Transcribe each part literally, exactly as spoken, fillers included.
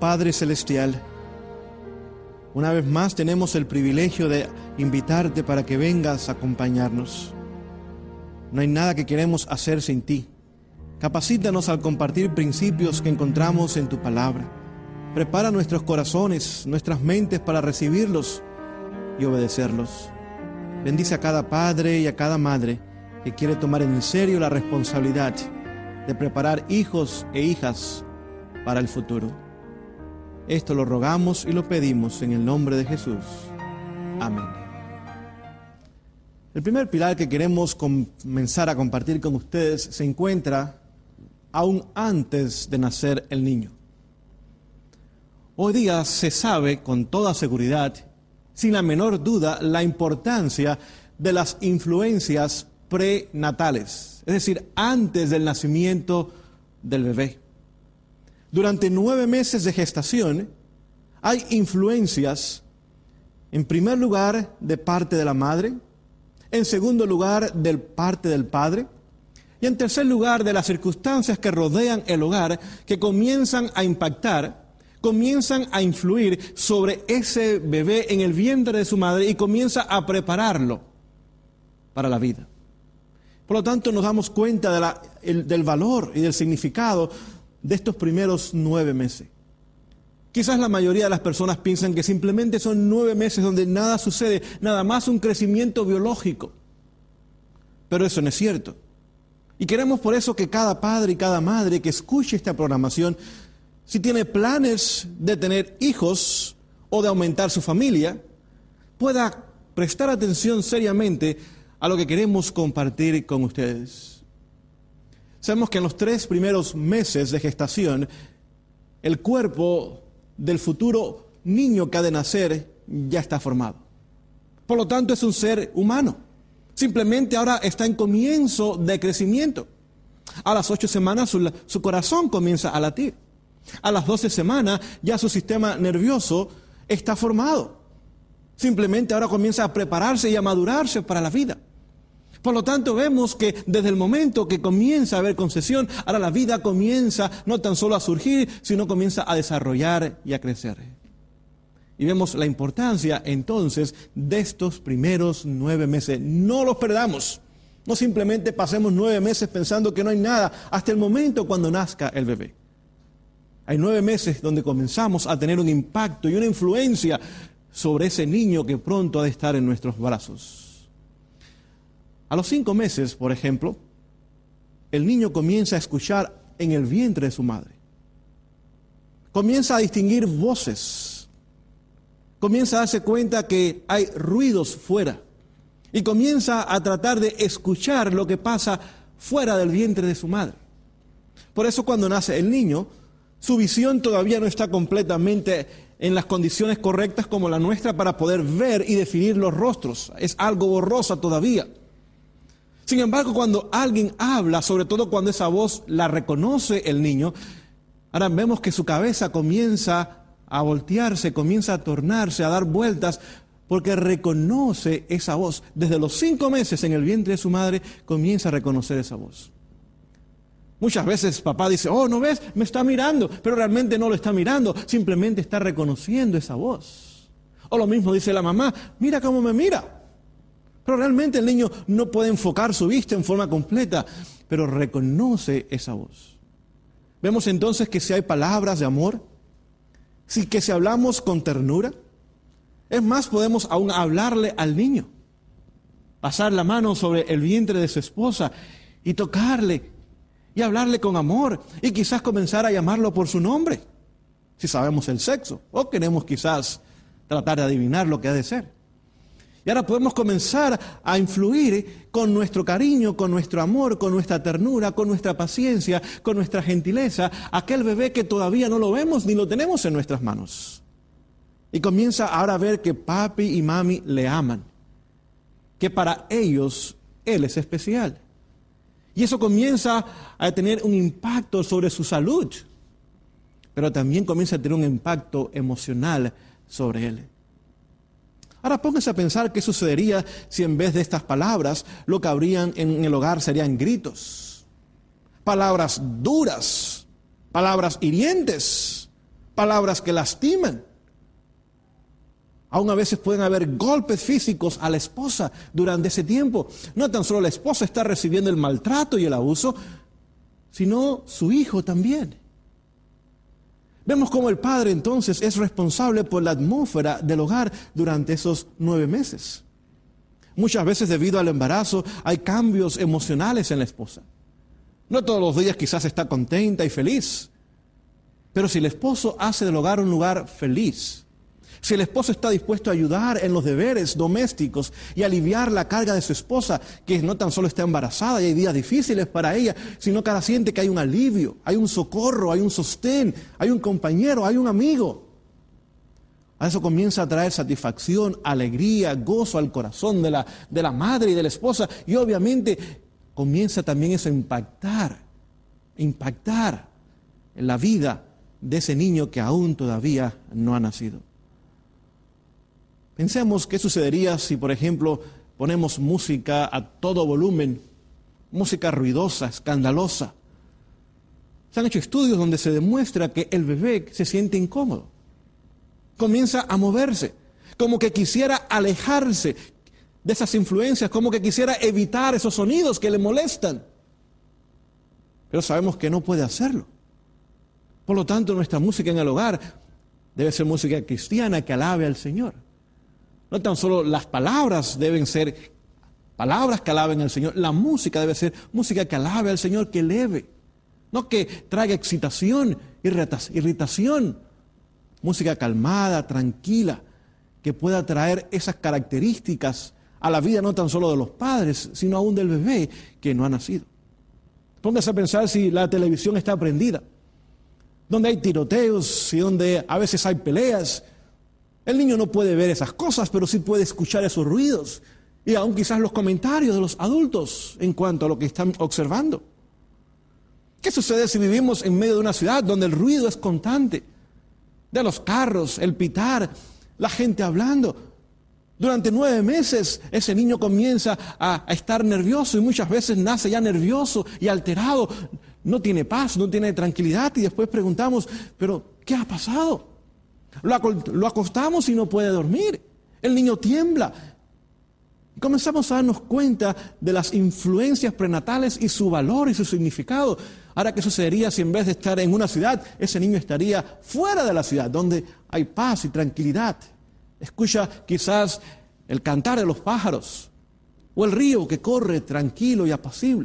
Padre Celestial, una vez más tenemos el privilegio de invitarte para que vengas a acompañarnos. No hay nada que queremos hacer sin ti. Capacítanos al compartir principios que encontramos en tu palabra. Prepara nuestros corazones, nuestras mentes para recibirlos y obedecerlos. Bendice a cada padre y a cada madre que quiere tomar en serio la responsabilidad de preparar hijos e hijas para el futuro. Esto lo rogamos y lo pedimos en el nombre de Jesús. Amén. El primer pilar que queremos comenzar a compartir con ustedes se encuentra aún antes de nacer el niño. Hoy día se sabe con toda seguridad, sin la menor duda, la importancia de las influencias prenatales, es decir, antes del nacimiento del bebé. Durante nueve meses de gestación hay influencias, en primer lugar, de parte de la madre, en segundo lugar, de parte del padre, y en tercer lugar, de las circunstancias que rodean el hogar, que comienzan a impactar, comienzan a influir sobre ese bebé en el vientre de su madre y comienza a prepararlo para la vida. Por lo tanto, nos damos cuenta de la, el, del valor y del significado de estos primeros nueve meses. Quizás la mayoría de las personas piensan que simplemente son nueve meses donde nada sucede, nada más un crecimiento biológico. Pero eso no es cierto. Y queremos por eso que cada padre y cada madre que escuche esta programación, si tiene planes de tener hijos o de aumentar su familia, pueda prestar atención seriamente a lo que queremos compartir con ustedes. Sabemos que en los tres primeros meses de gestación, el cuerpo del futuro niño que ha de nacer ya está formado. Por lo tanto, es un ser humano. Simplemente ahora está en comienzo de crecimiento. A las ocho semanas su, su corazón comienza a latir. A las doce semanas ya su sistema nervioso está formado. Simplemente ahora comienza a prepararse y a madurarse para la vida. Por lo tanto, vemos que desde el momento que comienza a haber concepción, ahora la vida comienza no tan solo a surgir, sino comienza a desarrollar y a crecer. Y vemos la importancia entonces de estos primeros nueve meses. No los perdamos. No simplemente pasemos nueve meses pensando que no hay nada hasta el momento cuando nazca el bebé. Hay nueve meses donde comenzamos a tener un impacto y una influencia sobre ese niño que pronto ha de estar en nuestros brazos. A los cinco meses, por ejemplo, el niño comienza a escuchar en el vientre de su madre. Comienza a distinguir voces. Comienza a darse cuenta que hay ruidos fuera. Y comienza a tratar de escuchar lo que pasa fuera del vientre de su madre. Por eso cuando nace el niño, su visión todavía no está completamente en las condiciones correctas como la nuestra para poder ver y definir los rostros. Es algo borrosa todavía. Sin embargo, cuando alguien habla, sobre todo cuando esa voz la reconoce el niño, ahora vemos que su cabeza comienza a voltearse, comienza a tornarse, a dar vueltas, porque reconoce esa voz. Desde los cinco meses en el vientre de su madre, comienza a reconocer esa voz. Muchas veces papá dice, oh, ¿no ves? Me está mirando, pero realmente no lo está mirando, simplemente está reconociendo esa voz. O lo mismo dice la mamá, mira cómo me mira. Pero realmente el niño no puede enfocar su vista en forma completa, pero reconoce esa voz. Vemos entonces que si hay palabras de amor, si que si hablamos con ternura, es más, podemos aún hablarle al niño, pasar la mano sobre el vientre de su esposa y tocarle y hablarle con amor y quizás comenzar a llamarlo por su nombre, si sabemos el sexo o queremos quizás tratar de adivinar lo que ha de ser. Y ahora podemos comenzar a influir con nuestro cariño, con nuestro amor, con nuestra ternura, con nuestra paciencia, con nuestra gentileza, aquel bebé que todavía no lo vemos ni lo tenemos en nuestras manos. Y comienza ahora a ver que papi y mami le aman, que para ellos él es especial. Y eso comienza a tener un impacto sobre su salud, pero también comienza a tener un impacto emocional sobre él. Ahora pónganse a pensar qué sucedería si en vez de estas palabras lo que habrían en el hogar serían gritos, palabras duras, palabras hirientes, palabras que lastiman. Aún a veces pueden haber golpes físicos a la esposa durante ese tiempo. No tan solo la esposa está recibiendo el maltrato y el abuso, sino su hijo también. Vemos cómo el padre entonces es responsable por la atmósfera del hogar durante esos nueve meses. Muchas veces debido al embarazo hay cambios emocionales en la esposa. No todos los días quizás está contenta y feliz, pero si el esposo hace del hogar un lugar feliz, si el esposo está dispuesto a ayudar en los deberes domésticos y aliviar la carga de su esposa, que no tan solo está embarazada y hay días difíciles para ella, sino que ahora siente que hay un alivio, hay un socorro, hay un sostén, hay un compañero, hay un amigo. A eso comienza a traer satisfacción, alegría, gozo al corazón de la, de la madre y de la esposa, y obviamente comienza también eso a impactar, impactar en la vida de ese niño que aún todavía no ha nacido. Pensemos qué sucedería si, por ejemplo, ponemos música a todo volumen, música ruidosa, escandalosa. Se han hecho estudios donde se demuestra que el bebé se siente incómodo. Comienza a moverse, como que quisiera alejarse de esas influencias, como que quisiera evitar esos sonidos que le molestan. Pero sabemos que no puede hacerlo. Por lo tanto, nuestra música en el hogar debe ser música cristiana que alabe al Señor. No tan solo las palabras deben ser palabras que alaben al Señor, la música debe ser música que alabe al Señor, que eleve, no que traiga excitación, irritación. Música calmada, tranquila, que pueda traer esas características a la vida no tan solo de los padres, sino aún del bebé que no ha nacido. Póngase a pensar si la televisión está prendida, donde hay tiroteos y donde a veces hay peleas. El niño no puede ver esas cosas, pero sí puede escuchar esos ruidos y aún quizás los comentarios de los adultos en cuanto a lo que están observando. ¿Qué sucede si vivimos en medio de una ciudad donde el ruido es constante? De los carros, el pitar, la gente hablando. Durante nueve meses ese niño comienza a, a estar nervioso y muchas veces nace ya nervioso y alterado. No tiene paz, no tiene tranquilidad y después preguntamos, ¿pero qué ha pasado? Lo, lo acostamos y no puede dormir. El niño tiembla. Y comenzamos a darnos cuenta de las influencias prenatales y su valor y su significado. Ahora, ¿qué sucedería si en vez de estar en una ciudad, ese niño estaría fuera de la ciudad, donde hay paz y tranquilidad? Escucha quizás el cantar de los pájaros o el río que corre tranquilo y apacible.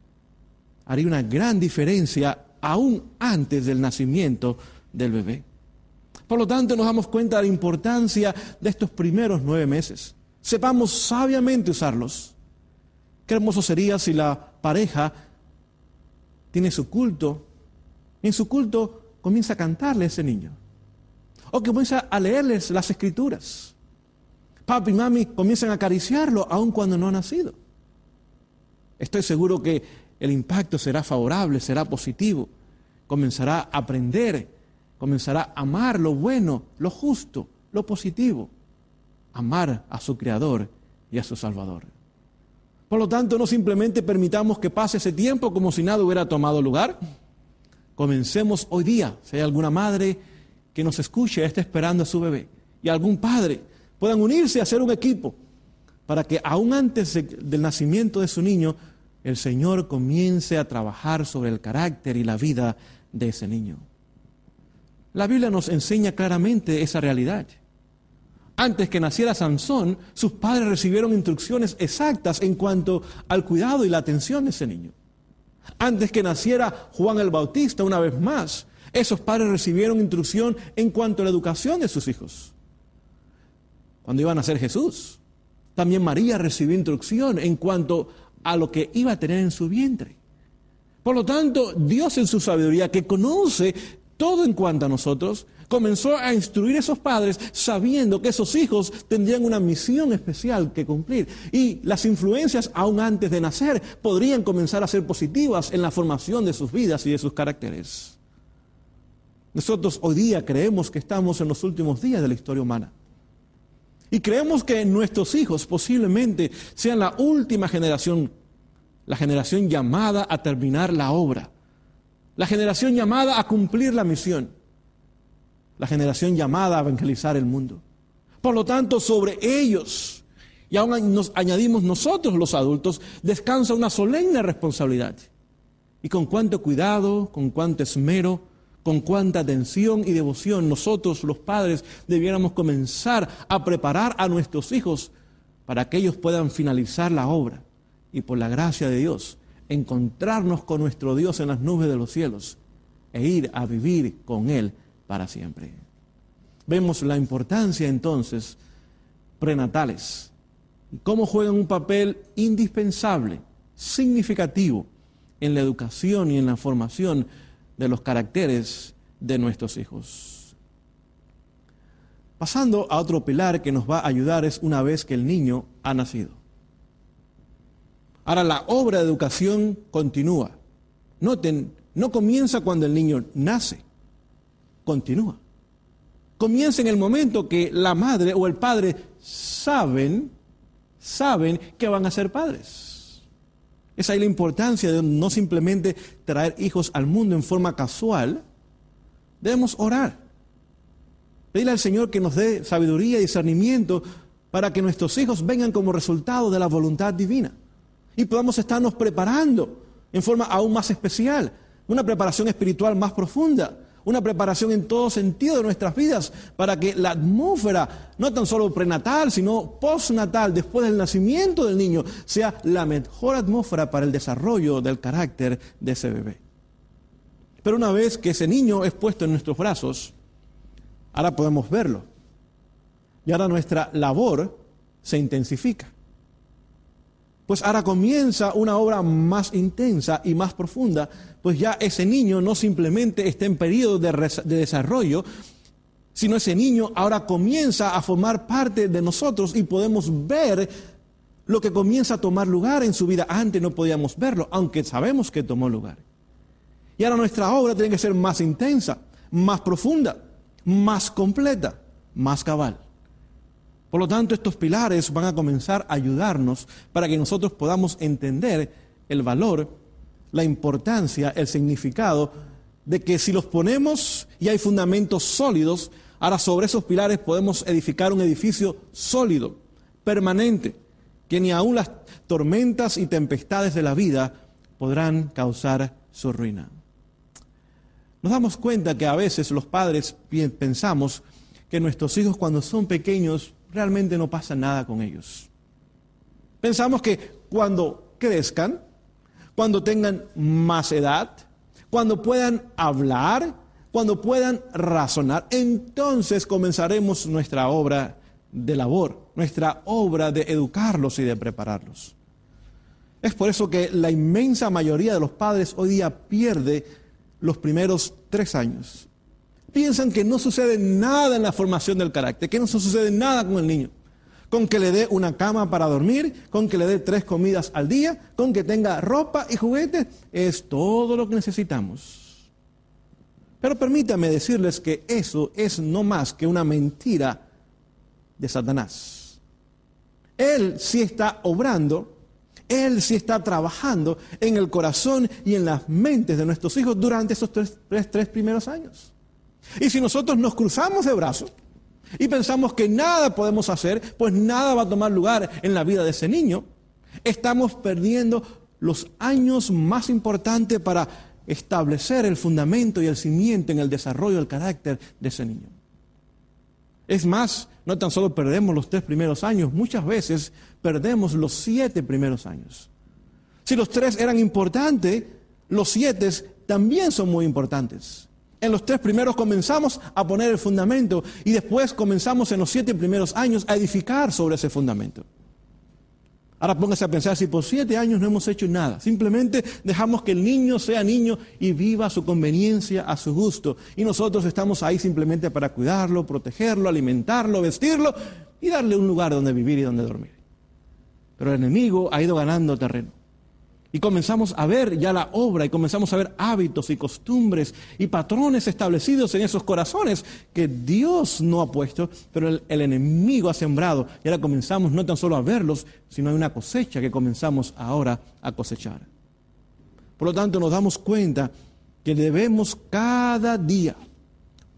Haría una gran diferencia aún antes del nacimiento del bebé. Por lo tanto, nos damos cuenta de la importancia de estos primeros nueve meses. Sepamos sabiamente usarlos. Qué hermoso sería si la pareja tiene su culto, y en su culto comienza a cantarle a ese niño. O que comienza a leerles las escrituras. Papi y mami comienzan a acariciarlo aun cuando no ha nacido. Estoy seguro que el impacto será favorable, será positivo. Comenzará a aprender. Comenzará a amar lo bueno, lo justo, lo positivo. Amar a su Creador y a su Salvador. Por lo tanto, no simplemente permitamos que pase ese tiempo como si nada hubiera tomado lugar. Comencemos hoy día, si hay alguna madre que nos escuche, está esperando a su bebé, y algún padre, puedan unirse a hacer un equipo para que aún antes de, del nacimiento de su niño, el Señor comience a trabajar sobre el carácter y la vida de ese niño. La Biblia nos enseña claramente esa realidad. Antes que naciera Sansón, sus padres recibieron instrucciones exactas en cuanto al cuidado y la atención de ese niño. Antes que naciera Juan el Bautista, una vez más, esos padres recibieron instrucción en cuanto a la educación de sus hijos. Cuando iba a nacer Jesús, también María recibió instrucción en cuanto a lo que iba a tener en su vientre. Por lo tanto, Dios en su sabiduría, que conoce todo en cuanto a nosotros, comenzó a instruir a esos padres sabiendo que esos hijos tendrían una misión especial que cumplir. Y las influencias, aún antes de nacer, podrían comenzar a ser positivas en la formación de sus vidas y de sus caracteres. Nosotros hoy día creemos que estamos en los últimos días de la historia humana. Y creemos que nuestros hijos posiblemente sean la última generación, la generación llamada a terminar la obra. La generación llamada a cumplir la misión. la generación llamada a evangelizar el mundo. Por lo tanto, sobre ellos, y aún nos añadimos nosotros los adultos, descansa una solemne responsabilidad. Y con cuánto cuidado, con cuánto esmero, con cuánta atención y devoción nosotros los padres debiéramos comenzar a preparar a nuestros hijos para que ellos puedan finalizar la obra y por la gracia de Dios encontrarnos con nuestro Dios en las nubes de los cielos e ir a vivir con Él para siempre. Vemos la importancia entonces prenatales y cómo juegan un papel indispensable, significativo en la educación y en la formación de los caracteres de nuestros hijos. Pasando a otro pilar que nos va a ayudar es una vez que el niño ha nacido. Ahora, la obra de educación continúa. Noten, no comienza cuando el niño nace, continúa. Comienza en el momento que la madre o el padre saben, saben que van a ser padres. Es ahí la importancia de no simplemente traer hijos al mundo en forma casual. Debemos orar. Pedirle al Señor que nos dé sabiduría y discernimiento para que nuestros hijos vengan como resultado de la voluntad divina. Y podamos estarnos preparando en forma aún más especial. Una preparación espiritual más profunda. Una preparación en todo sentido de nuestras vidas para que la atmósfera, no tan solo prenatal, sino postnatal, después del nacimiento del niño, sea la mejor atmósfera para el desarrollo del carácter de ese bebé. Pero una vez que ese niño es puesto en nuestros brazos, ahora podemos verlo. Y ahora nuestra labor se intensifica. Pues ahora comienza una obra más intensa y más profunda, pues ya ese niño no simplemente está en periodo de, de desarrollo, sino ese niño ahora comienza a formar parte de nosotros y podemos ver lo que comienza a tomar lugar en su vida. Antes no podíamos verlo, aunque sabemos que tomó lugar. Y ahora nuestra obra tiene que ser más intensa, más profunda, más completa, más cabal. Por lo tanto, estos pilares van a comenzar a ayudarnos para que nosotros podamos entender el valor, la importancia, el significado de que si los ponemos y hay fundamentos sólidos, ahora sobre esos pilares podemos edificar un edificio sólido, permanente, que ni aun las tormentas y tempestades de la vida podrán causar su ruina. Nos damos cuenta que a veces los padres pensamos que nuestros hijos cuando son pequeños realmente no pasa nada con ellos. Pensamos que cuando crezcan, cuando tengan más edad, cuando puedan hablar, cuando puedan razonar, entonces comenzaremos nuestra obra de labor, nuestra obra de educarlos y de prepararlos. Es por eso que la inmensa mayoría de los padres hoy día pierde los primeros tres años. Piensan que no sucede nada en la formación del carácter, que no sucede nada con el niño. Con que le dé una cama para dormir, con que le dé tres comidas al día, con que tenga ropa y juguetes, es todo lo que necesitamos. Pero permítame decirles que eso es no más que una mentira de Satanás. Él sí está obrando, Él sí está trabajando en el corazón y en las mentes de nuestros hijos durante esos tres, tres, tres primeros años. Y si nosotros nos cruzamos de brazos y pensamos que nada podemos hacer, pues nada va a tomar lugar en la vida de ese niño, estamos perdiendo los años más importantes para establecer el fundamento y el cimiento en el desarrollo del carácter de ese niño. Es más, no tan solo perdemos los tres primeros años, muchas veces perdemos los siete primeros años. Si los tres eran importantes, los siete también son muy importantes. En los tres primeros comenzamos a poner el fundamento y después comenzamos en los siete primeros años a edificar sobre ese fundamento. Ahora póngase a pensar si por siete años no hemos hecho nada. Simplemente dejamos que el niño sea niño y viva a su conveniencia, a su gusto. Y nosotros estamos ahí simplemente para cuidarlo, protegerlo, alimentarlo, vestirlo y darle un lugar donde vivir y donde dormir. Pero el enemigo ha ido ganando terreno. Y comenzamos a ver ya la obra y comenzamos a ver hábitos y costumbres y patrones establecidos en esos corazones que Dios no ha puesto, pero el, el enemigo ha sembrado. Y ahora comenzamos no tan solo a verlos, sino hay una cosecha que comenzamos ahora a cosechar. Por lo tanto, nos damos cuenta que debemos cada día,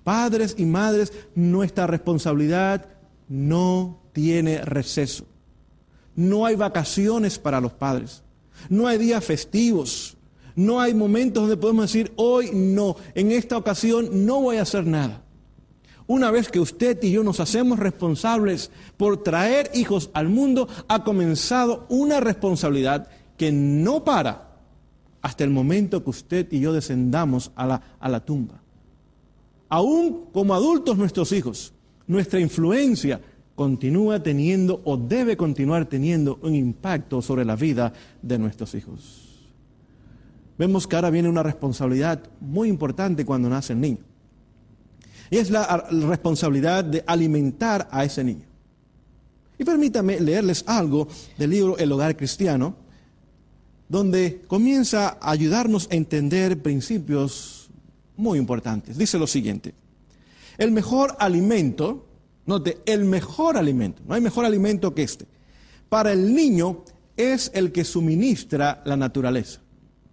Padres y madres, nuestra responsabilidad no tiene receso. No hay vacaciones para los padres. No hay días festivos. No hay momentos donde podemos decir, hoy no, en esta ocasión no voy a hacer nada. Una vez que usted y yo nos hacemos responsables por traer hijos al mundo, ha comenzado una responsabilidad que no para hasta el momento que usted y yo descendamos a la, a la tumba. Aún como adultos nuestros hijos, nuestra influencia continúa teniendo o debe continuar teniendo un impacto sobre la vida de nuestros hijos. Vemos que ahora viene una responsabilidad muy importante cuando nace el niño. Y es la responsabilidad de alimentar a ese niño. Y permítanme leerles algo del libro El Hogar Cristiano, donde comienza a ayudarnos a entender principios muy importantes. Dice lo siguiente: el mejor alimento, note, el mejor alimento, no hay mejor alimento que este, para el niño es el que suministra la naturaleza.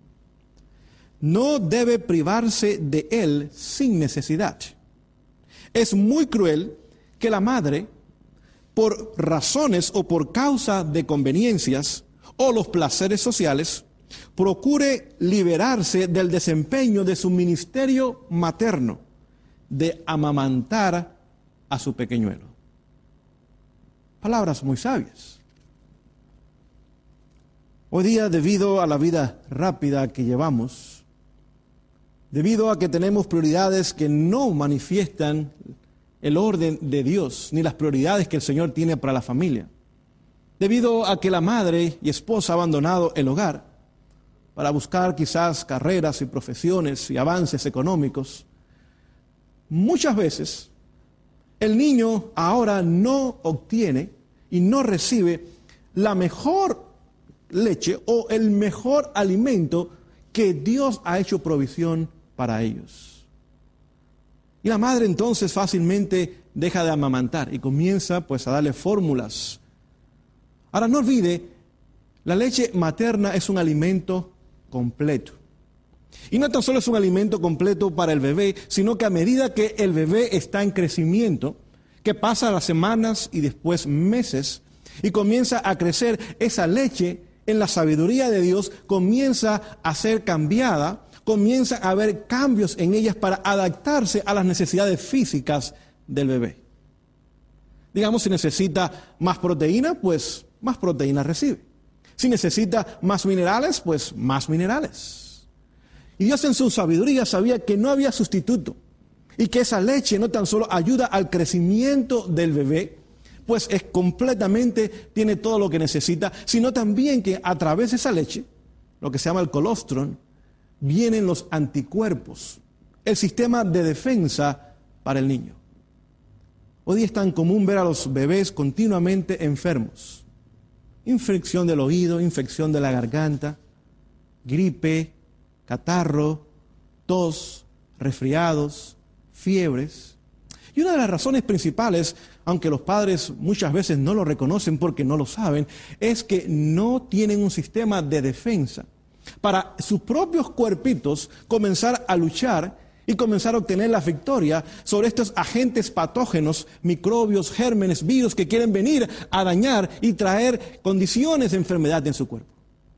No debe privarse de él sin necesidad. Es muy cruel que la madre, por razones o por causa de conveniencias o los placeres sociales, procure liberarse del desempeño de su ministerio materno, de amamantar a su pequeñuelo. Palabras muy sabias. Hoy día, debido a la vida rápida que llevamos, debido a que tenemos prioridades que no manifiestan el orden de Dios, ni las prioridades que el Señor tiene para la familia, debido a que la madre y esposa ha abandonado el hogar para buscar quizás carreras y profesiones y avances económicos, muchas veces el niño ahora no obtiene y no recibe la mejor leche o el mejor alimento que Dios ha hecho provisión para ellos. Y la madre entonces fácilmente deja de amamantar y comienza pues a darle fórmulas. Ahora no olvide, la leche materna es un alimento completo. Y no tan solo es un alimento completo para el bebé, sino que a medida que el bebé está en crecimiento, que pasa las semanas y después meses, y comienza a crecer, esa leche en la sabiduría de Dios comienza a ser cambiada, comienza a haber cambios en ellas para adaptarse a las necesidades físicas del bebé. Digamos, si necesita más proteína, pues más proteína recibe. Si necesita más minerales, pues más minerales. Y Dios en su sabiduría sabía que no había sustituto y que esa leche no tan solo ayuda al crecimiento del bebé, pues es completamente, tiene todo lo que necesita, sino también que a través de esa leche, lo que se llama el colostrum, vienen los anticuerpos, el sistema de defensa para el niño. Hoy día es tan común ver a los bebés continuamente enfermos. Infección del oído, infección de la garganta, gripe, catarro, tos, resfriados, fiebres. Y una de las razones principales, aunque los padres muchas veces no lo reconocen porque no lo saben, es que no tienen un sistema de defensa para sus propios cuerpitos comenzar a luchar y comenzar a obtener la victoria sobre estos agentes patógenos, microbios, gérmenes, virus que quieren venir a dañar y traer condiciones de enfermedad en su cuerpo.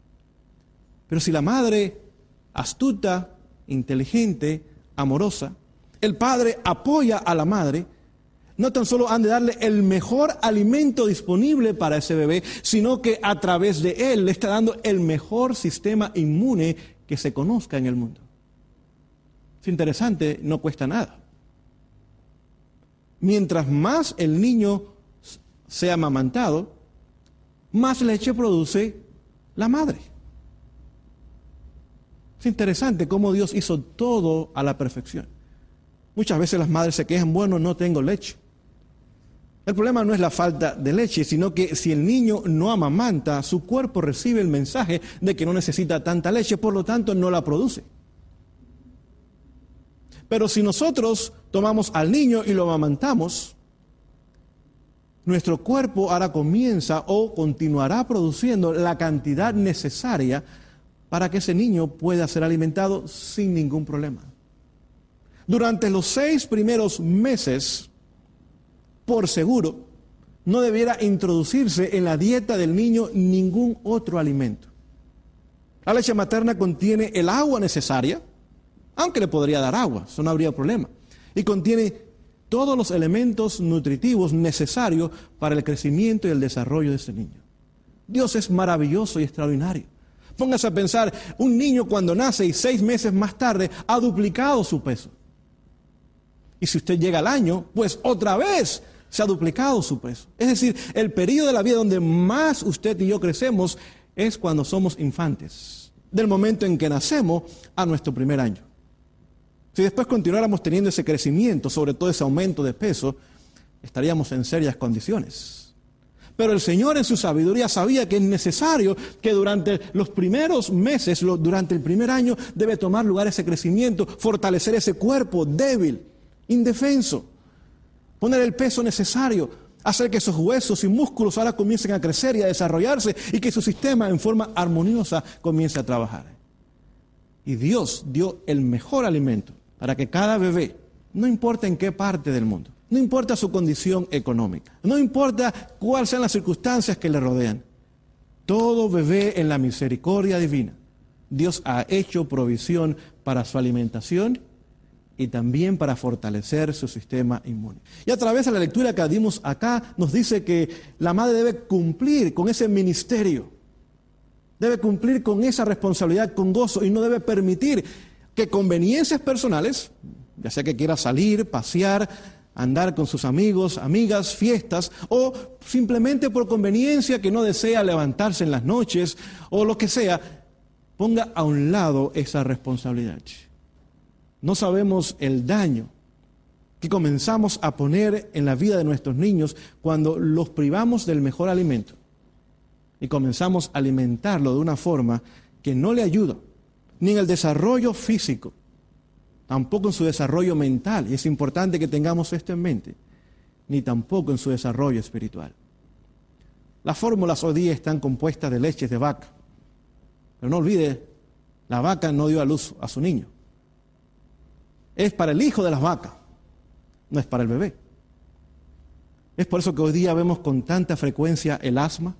Pero si la madre, astuta, inteligente, amorosa, el padre apoya a la madre, no tan solo han de darle el mejor alimento disponible para ese bebé, sino que a través de él le está dando el mejor sistema inmune que se conozca en el mundo. Es interesante, no cuesta nada. Mientras más el niño sea amamantado, más leche produce la madre. Es interesante cómo Dios hizo todo a la perfección. Muchas veces las madres se quejan, bueno, no tengo leche. El problema no es la falta de leche, sino que si el niño no amamanta, su cuerpo recibe el mensaje de que no necesita tanta leche, por lo tanto no la produce. Pero si nosotros tomamos al niño y lo amamantamos, nuestro cuerpo ahora comienza o continuará produciendo la cantidad necesaria para que ese niño pueda ser alimentado sin ningún problema. Durante los seis primeros meses, por seguro, no debiera introducirse en la dieta del niño ningún otro alimento. La leche materna contiene el agua necesaria, aunque le podría dar agua, eso no habría problema. Y contiene todos los elementos nutritivos necesarios para el crecimiento y el desarrollo de ese niño. Dios es maravilloso y extraordinario. Póngase a pensar, un niño cuando nace y seis meses más tarde ha duplicado su peso. Y si usted llega al año, pues otra vez se ha duplicado su peso. Es decir, el periodo de la vida donde más usted y yo crecemos es cuando somos infantes, del momento en que nacemos a nuestro primer año. Si después continuáramos teniendo ese crecimiento, sobre todo ese aumento de peso, estaríamos en serias condiciones. Pero el Señor en su sabiduría sabía que es necesario que durante los primeros meses, durante el primer año, debe tomar lugar ese crecimiento, fortalecer ese cuerpo débil, indefenso, poner el peso necesario, hacer que esos huesos y músculos ahora comiencen a crecer y a desarrollarse y que su sistema en forma armoniosa comience a trabajar. Y Dios dio el mejor alimento para que cada bebé, no importa en qué parte del mundo, no importa su condición económica, no importa cuáles sean las circunstancias que le rodean, todo bebé en la misericordia divina, Dios ha hecho provisión para su alimentación y también para fortalecer su sistema inmune. Y a través de la lectura que dimos acá, nos dice que la madre debe cumplir con ese ministerio, debe cumplir con esa responsabilidad con gozo y no debe permitir que conveniencias personales, ya sea que quiera salir, pasear, andar con sus amigos, amigas, fiestas, o simplemente por conveniencia que no desea levantarse en las noches, o lo que sea, ponga a un lado esa responsabilidad. No sabemos el daño que comenzamos a poner en la vida de nuestros niños cuando los privamos del mejor alimento y comenzamos a alimentarlo de una forma que no le ayuda ni en el desarrollo físico, tampoco en su desarrollo mental, y es importante que tengamos esto en mente, ni tampoco en su desarrollo espiritual. Las fórmulas hoy día están compuestas de leches de vaca, pero no olvide, la vaca no dio a luz a su niño. Es para el hijo de las vacas, no es para el bebé. Es por eso que hoy día vemos con tanta frecuencia el asma,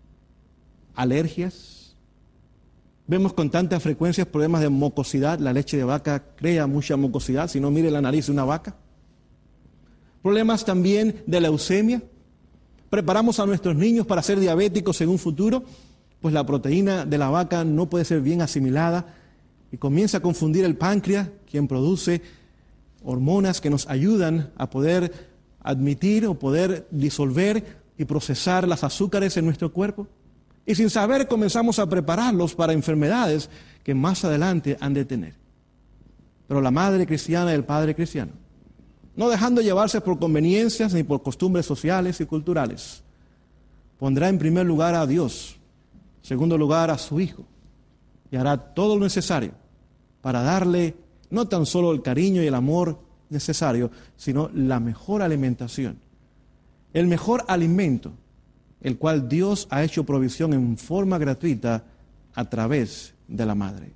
alergias, vemos con tanta frecuencia problemas de mucosidad. La leche de vaca crea mucha mucosidad, si no mire la nariz de una vaca. Problemas también de leucemia. Preparamos a nuestros niños para ser diabéticos en un futuro, pues la proteína de la vaca no puede ser bien asimilada y comienza a confundir el páncreas, quien produce hormonas que nos ayudan a poder admitir o poder disolver y procesar las azúcares en nuestro cuerpo. Y sin saber comenzamos a prepararlos para enfermedades que más adelante han de tener. Pero la madre cristiana y el padre cristiano, no dejando llevarse por conveniencias ni por costumbres sociales y culturales, pondrá en primer lugar a Dios, en segundo lugar a su Hijo, y hará todo lo necesario para darle no tan solo el cariño y el amor necesario, sino la mejor alimentación, el mejor alimento, el cual Dios ha hecho provisión en forma gratuita a través de la madre.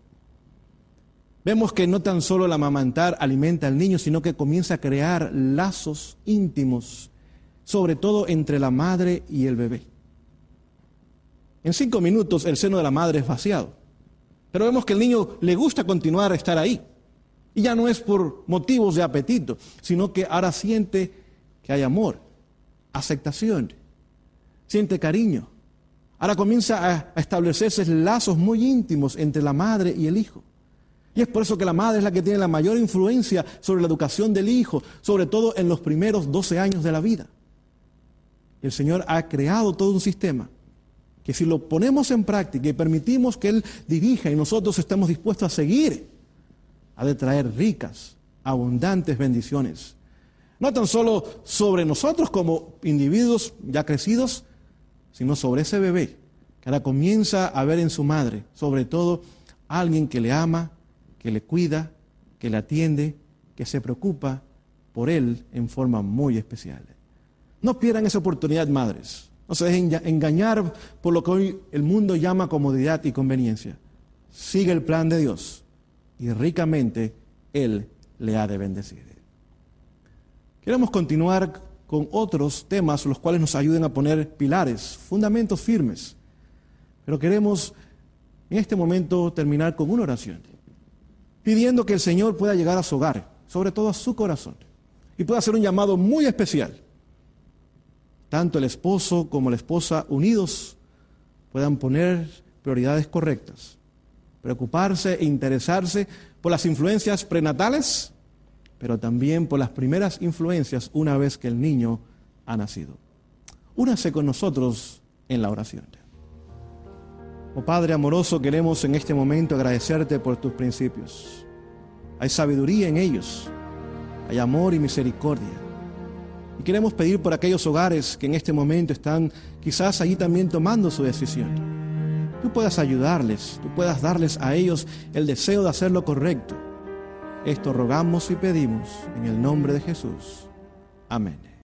Vemos que no tan solo el amamantar alimenta al niño, sino que comienza a crear lazos íntimos, sobre todo entre la madre y el bebé. En cinco minutos el seno de la madre es vaciado, pero vemos que el niño le gusta continuar a estar ahí. Y ya no es por motivos de apetito, sino que ahora siente que hay amor, aceptación, siente cariño. Ahora comienza a establecerse lazos muy íntimos entre la madre y el hijo. Y es por eso que la madre es la que tiene la mayor influencia sobre la educación del hijo, sobre todo en los primeros doce años de la vida. El Señor ha creado todo un sistema que si lo ponemos en práctica y permitimos que Él dirija y nosotros estamos dispuestos a seguir, ha de traer ricas, abundantes bendiciones. No tan solo sobre nosotros como individuos ya crecidos, sino sobre ese bebé que ahora comienza a ver en su madre, sobre todo, alguien que le ama, que le cuida, que le atiende, que se preocupa por él en forma muy especial. No pierdan esa oportunidad, madres. No se dejen engañar por lo que hoy el mundo llama comodidad y conveniencia. Sigue el plan de Dios y ricamente Él le ha de bendecir. Queremos continuar con otros temas los cuales nos ayuden a poner pilares, fundamentos firmes. Pero queremos en este momento terminar con una oración, pidiendo que el Señor pueda llegar a su hogar, sobre todo a su corazón, y pueda hacer un llamado muy especial. Tanto el esposo como la esposa unidos puedan poner prioridades correctas, preocuparse e interesarse por las influencias prenatales, pero también por las primeras influencias una vez que el niño ha nacido. Únase con nosotros en la oración. Oh Padre amoroso, queremos en este momento agradecerte por tus principios. Hay sabiduría en ellos, hay amor y misericordia. Y queremos pedir por aquellos hogares que en este momento están quizás allí también tomando su decisión. Tú puedas ayudarles, tú puedas darles a ellos el deseo de hacer lo correcto. Esto rogamos y pedimos en el nombre de Jesús. Amén.